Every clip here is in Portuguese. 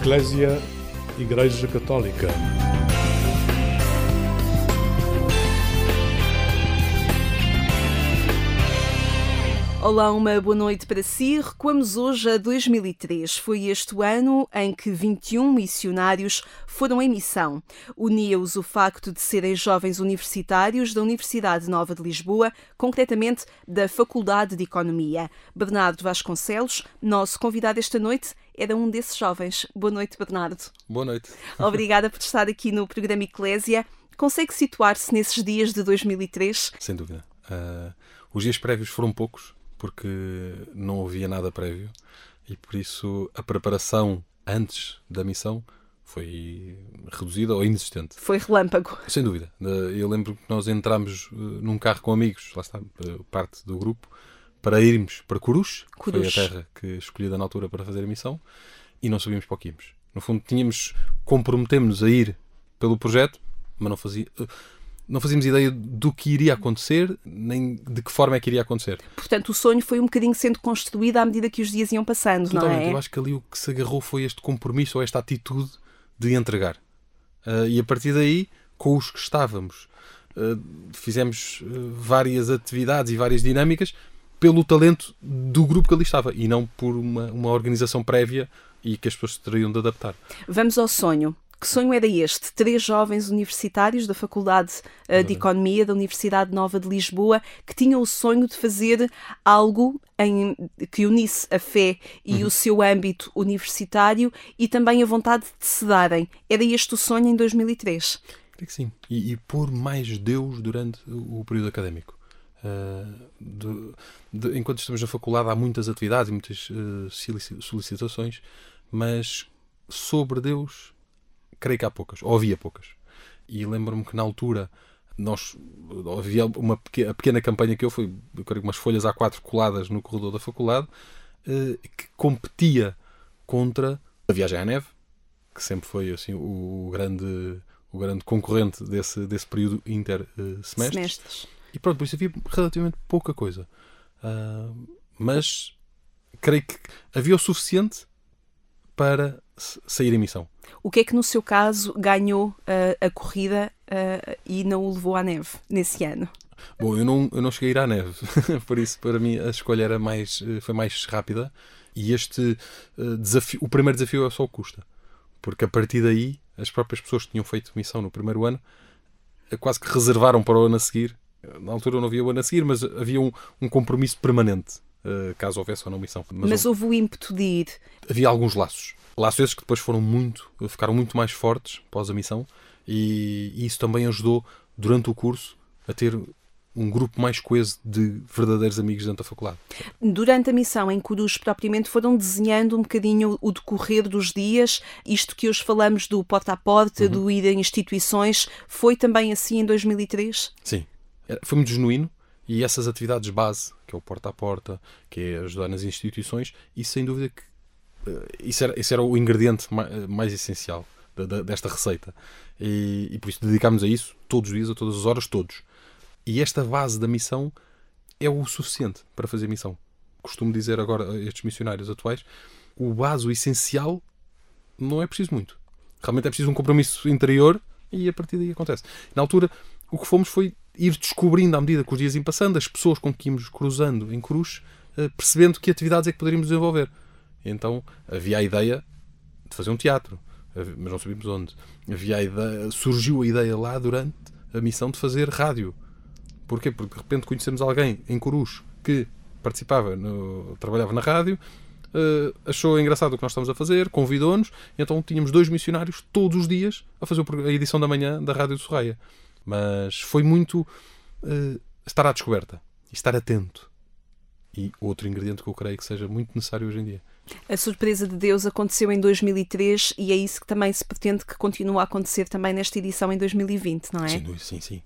Eclésia, Igreja Católica. Olá, uma boa noite para si. Recuamos hoje a 2003. Foi este o ano em que 21 missionários foram em missão. Unia-os o facto de serem jovens universitários da Universidade Nova de Lisboa, concretamente da Faculdade de Economia. Bernardo Vasconcelos, nosso convidado esta noite, era um desses jovens. Boa noite, Bernardo. Boa noite. Obrigada por estar aqui no programa Eclésia. Consegue situar-se nesses dias de 2003? Sem dúvida. Os dias prévios foram poucos, porque não havia nada prévio e por isso a preparação antes da missão foi reduzida ou inexistente. Foi relâmpago. Sem dúvida. Eu lembro que nós entramos num carro com amigos, lá está, parte do grupo, para irmos para Coruche, que foi a terra que escolhida na altura para fazer a missão, e não sabíamos para o que íamos. No fundo, comprometemos-nos a ir pelo projeto, mas não fazíamos ideia do que iria acontecer, nem de que forma é que iria acontecer. Portanto, o sonho foi um bocadinho sendo construído à medida que os dias iam passando, totalmente, não é? Eu acho que ali o que se agarrou foi este compromisso ou esta atitude de entregar. E a partir daí, com os que estávamos, fizemos várias atividades e várias dinâmicas pelo talento do grupo que ali estava e não por uma organização prévia e que as pessoas teriam de adaptar. Vamos ao sonho. Que sonho era este? 3 jovens universitários da Faculdade de Economia da Universidade Nova de Lisboa que tinham o sonho de fazer algo que unisse a fé e o seu âmbito universitário e também a vontade de se darem. Era este o sonho em 2003? Creio que sim. E pôr mais Deus durante o período académico. Enquanto estamos na faculdade há muitas atividades e muitas solicitações, mas sobre Deus creio que há poucas, ou havia poucas. E lembro-me que na altura havia a pequena campanha que eu creio que umas folhas A4 coladas no corredor da faculdade, que competia contra a viagem à neve, que sempre foi assim, o grande concorrente desse período inter-semestres. E pronto, por isso havia relativamente pouca coisa. Mas creio que havia o suficiente para sair em missão. O que é que no seu caso ganhou a corrida e não o levou à neve nesse ano? Bom, eu não cheguei a ir à neve, por isso para mim a escolha foi mais rápida e o primeiro desafio é só o custa, porque a partir daí as próprias pessoas que tinham feito missão no primeiro ano quase que reservaram para o ano a seguir. Na altura não havia o ano a seguir, mas havia um compromisso permanente, caso houvesse ou não missão. Mas houve o ímpeto de ir? Havia alguns laços esses que depois ficaram muito mais fortes após a missão e isso também ajudou durante o curso a ter um grupo mais coeso de verdadeiros amigos dentro da faculdade. Durante a missão em Coruche, propriamente, foram desenhando um bocadinho o decorrer dos dias, isto que hoje falamos do porta a porta, do ir em instituições, foi também assim em 2003? Sim, foi muito genuíno e essas atividades base, que é o porta a porta, que é ajudar nas instituições, isso sem dúvida que isso era o ingrediente mais essencial desta receita e por isso dedicámos a isso todos os dias, a todas as horas, todos. E esta base da missão é o suficiente para fazer missão. Costumo dizer agora a estes missionários atuais, o essencial não é preciso muito. Realmente é preciso um compromisso interior e a partir daí acontece. Na altura, o que fomos foi ir descobrindo à medida que os dias iam passando, as pessoas com que íamos cruzando em Coruche, percebendo que atividades é que poderíamos desenvolver. Então havia a ideia de fazer um teatro, mas não sabíamos onde. Surgiu a ideia lá durante a missão de fazer rádio. Porquê? Porque de repente conhecemos alguém em Coruche que trabalhava na rádio, achou engraçado o que nós estamos a fazer, convidou-nos, e então tínhamos 2 missionários todos os dias a fazer a edição da manhã da Rádio de Sorraia. Mas foi muito estar à descoberta e estar atento. E outro ingrediente que eu creio que seja muito necessário hoje em dia. A surpresa de Deus aconteceu em 2003 e é isso que também se pretende que continue a acontecer também nesta edição em 2020, não é? Sim.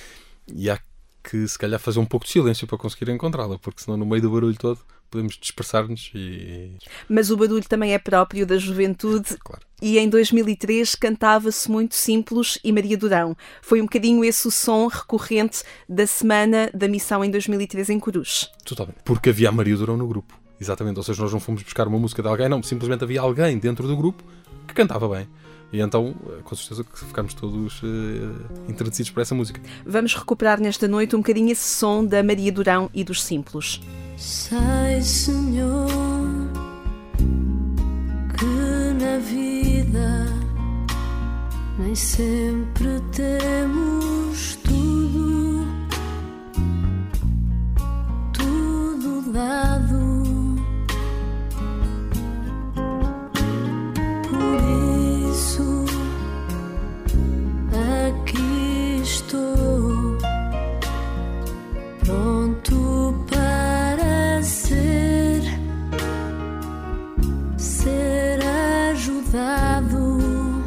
E há que se calhar fazer um pouco de silêncio para conseguir encontrá-la, porque senão no meio do barulho todo podemos dispersar-nos Mas o barulho também é próprio da juventude. Claro. E em 2003 cantava-se muito Simples e Maria Durão. Foi um bocadinho esse o som recorrente da semana da missão em 2003 em Coruche. Totalmente. Porque havia a Maria Durão no grupo. Exatamente. Ou seja, nós não fomos buscar uma música de alguém, não. Simplesmente havia alguém dentro do grupo que cantava bem. E então, com certeza que ficámos todos entretecidos por essa música. Vamos recuperar nesta noite um bocadinho esse som da Maria Durão e dos Simplos. Sei, Senhor, que na vida nem sempre temos tudo dado. Por isso aqui estou, pronto para ser ajudado.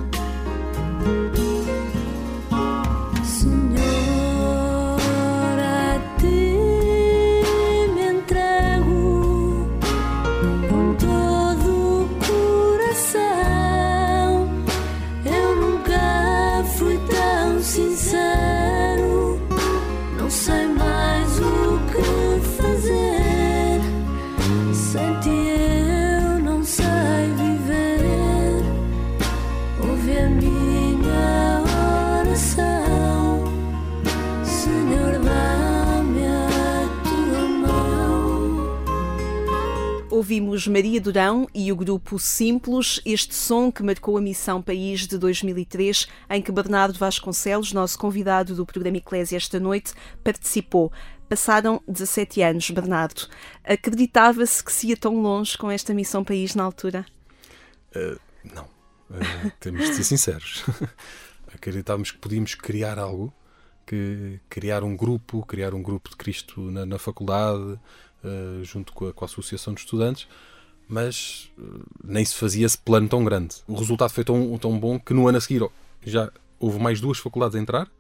Ouvimos Maria Durão e o grupo Simplos, este som que marcou a Missão País de 2003, em que Bernardo Vasconcelos, nosso convidado do programa Eclésia esta noite, participou. Passaram 17 anos, Bernardo. Acreditava-se que se ia tão longe com esta Missão País na altura? Não. Temos de ser sinceros. Acreditávamos que podíamos criar algo, criar um grupo de Cristo na faculdade, junto com a Associação de Estudantes, mas nem se fazia esse plano tão grande. O resultado foi tão bom que no ano a seguir já houve mais 2 faculdades a entrar,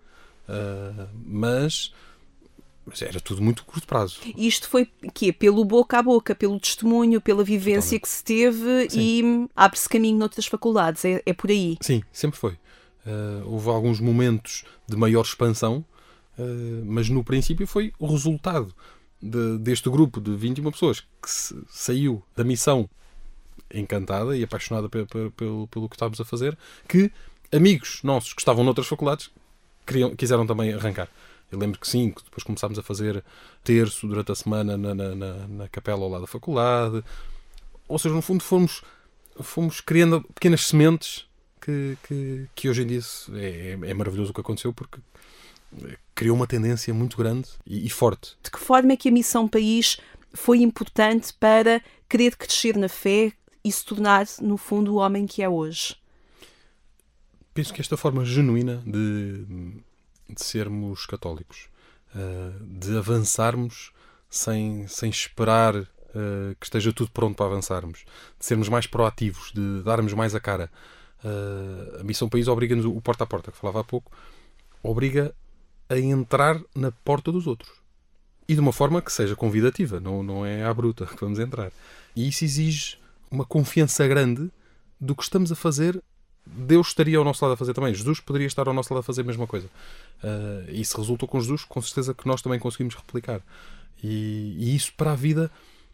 mas era tudo muito curto prazo. Isto foi quê? Pelo boca a boca, pelo testemunho, pela vivência que se teve. Sim. E abre-se caminho noutras faculdades, é por aí? Sim, sempre foi. Houve alguns momentos de maior expansão, mas no princípio foi o resultado deste grupo de 21 pessoas que saiu da missão encantada e apaixonada pelo que estávamos a fazer, que amigos nossos que estavam noutras faculdades quiseram também arrancar. Eu lembro que sim, que depois começámos a fazer terço durante a semana na capela ao lado da faculdade. Ou seja, no fundo fomos criando pequenas sementes que hoje em dia é maravilhoso o que aconteceu, porque criou uma tendência muito grande e forte. De que forma é que a Missão País foi importante para querer crescer na fé e se tornar, no fundo, o homem que é hoje? Penso que esta forma genuína de sermos católicos, de avançarmos sem esperar que esteja tudo pronto para avançarmos, de sermos mais proativos, de darmos mais a cara. A Missão País obriga-nos, o porta a porta que falava há pouco, obriga a entrar na porta dos outros. E de uma forma que seja convidativa, não é à bruta que vamos entrar. E isso exige uma confiança grande do que estamos a fazer. Deus estaria ao nosso lado a fazer também. Jesus poderia estar ao nosso lado a fazer a mesma coisa. E se resultou com Jesus, com certeza que nós também conseguimos replicar. E isso para a vida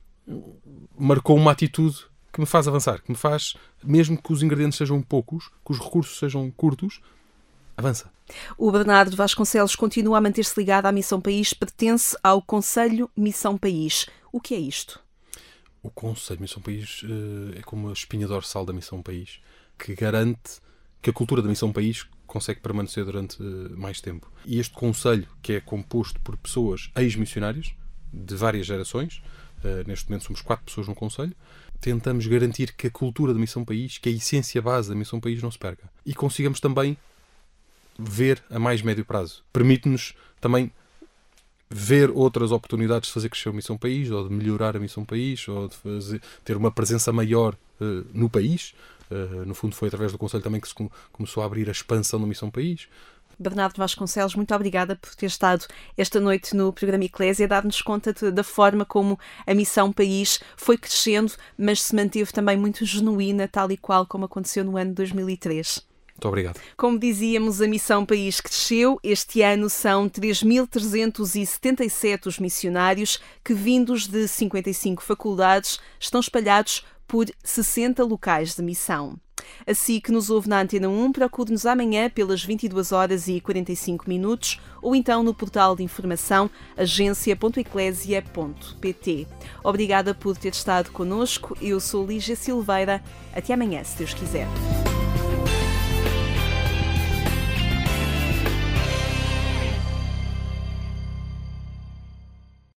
marcou uma atitude que me faz avançar, que me faz, mesmo que os ingredientes sejam poucos, que os recursos sejam curtos, avança. O Bernardo Vasconcelos continua a manter-se ligado à Missão País, pertence ao Conselho Missão País. O que é isto? O Conselho Missão País é como a espinha dorsal da Missão País, que garante que a cultura da Missão País consegue permanecer durante mais tempo. E este Conselho, que é composto por pessoas ex-missionários de várias gerações, neste momento somos 4 pessoas no Conselho, tentamos garantir que a cultura da Missão País, que a essência base da Missão País, não se perca. E consigamos também ver a mais médio prazo. Permite-nos também ver outras oportunidades de fazer crescer a Missão País, ou de melhorar a Missão País, ou de ter uma presença maior no país. No fundo foi através do Conselho também que se começou a abrir a expansão da Missão País. Bernardo Vasconcelos, muito obrigada por ter estado esta noite no programa Eclésia a dar-nos conta da forma como a Missão País foi crescendo, mas se manteve também muito genuína, tal e qual como aconteceu no ano de 2003. Muito obrigado. Como dizíamos, a Missão País cresceu. Este ano são 3.377 os missionários que, vindos de 55 faculdades, estão espalhados por 60 locais de missão. Assim que nos ouve na Antena 1, procure-nos amanhã pelas 22h45 ou então no portal de informação agência.eclésia.pt. Obrigada por ter estado connosco. Eu sou Lígia Silveira. Até amanhã, se Deus quiser.